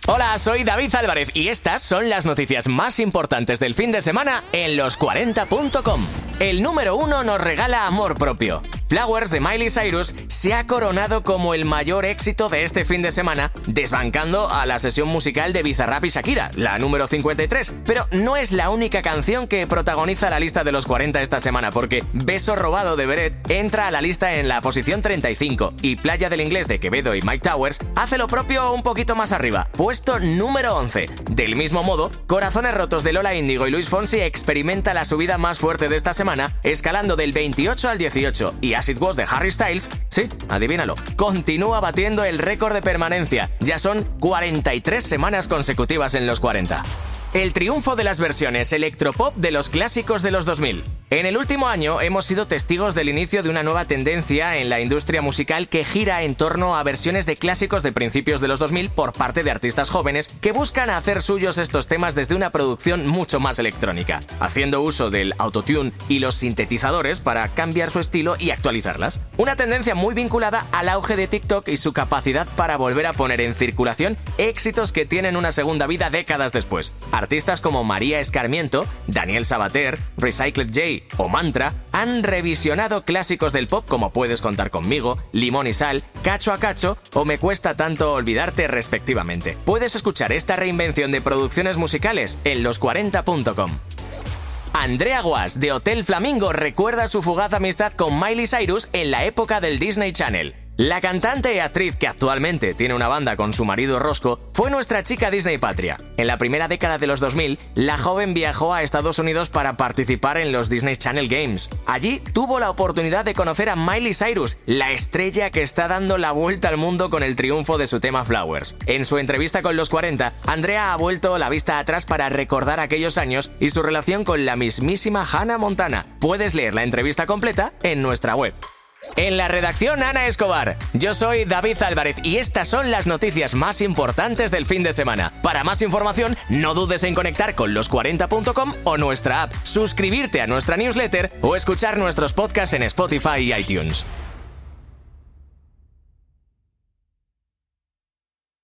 Hola, soy David Álvarez y estas son las noticias más importantes del fin de semana en los40.com. El número 1 nos regala amor propio. Flowers de Miley Cyrus se ha coronado como el mayor éxito de este fin de semana, desbancando a la sesión musical de Bizarrap y Shakira, la número 53. Pero no es la única canción que protagoniza la lista de los 40 esta semana, porque Beso robado de Beret entra a la lista en la posición 35 y Playa del Inglés de Quevedo y Mike Towers hace lo propio un poquito más arriba, puesto número 11. Del mismo modo, Corazones rotos de Lola Índigo y Luis Fonsi experimenta la subida más fuerte de esta semana, escalando del 28 al 18, y As It Was de Harry Styles, sí, adivínalo, continúa batiendo el récord de permanencia. Ya son 43 semanas consecutivas en los 40. El triunfo de las versiones electropop de los clásicos de los 2000. En el último año hemos sido testigos del inicio de una nueva tendencia en la industria musical que gira en torno a versiones de clásicos de principios de los 2000 por parte de artistas jóvenes que buscan hacer suyos estos temas desde una producción mucho más electrónica, haciendo uso del autotune y los sintetizadores para cambiar su estilo y actualizarlas. Una tendencia muy vinculada al auge de TikTok y su capacidad para volver a poner en circulación éxitos que tienen una segunda vida décadas después. Artistas como María Escarmiento, Daniel Sabater, Recycled J o Mantra han revisionado clásicos del pop como Puedes contar conmigo, Limón y sal, Cacho a cacho o Me cuesta tanto olvidarte respectivamente. Puedes escuchar esta reinvención de producciones musicales en los40.com. Andrea Guas, de Hotel Flamingo, recuerda su fugaz amistad con Miley Cyrus en la época del Disney Channel. La cantante y actriz, que actualmente tiene una banda con su marido Roscoe, fue nuestra chica Disney patria. En la primera década de los 2000, la joven viajó a Estados Unidos para participar en los Disney Channel Games. Allí tuvo la oportunidad de conocer a Miley Cyrus, la estrella que está dando la vuelta al mundo con el triunfo de su tema Flowers. En su entrevista con Los 40, Andrea ha vuelto la vista atrás para recordar aquellos años y su relación con la mismísima Hannah Montana. Puedes leer la entrevista completa en nuestra web. En la redacción, Ana Escobar. Yo soy David Álvarez y estas son las noticias más importantes del fin de semana. Para más información, no dudes en conectar con los40.com o nuestra app, suscribirte a nuestra newsletter o escuchar nuestros podcasts en Spotify y iTunes.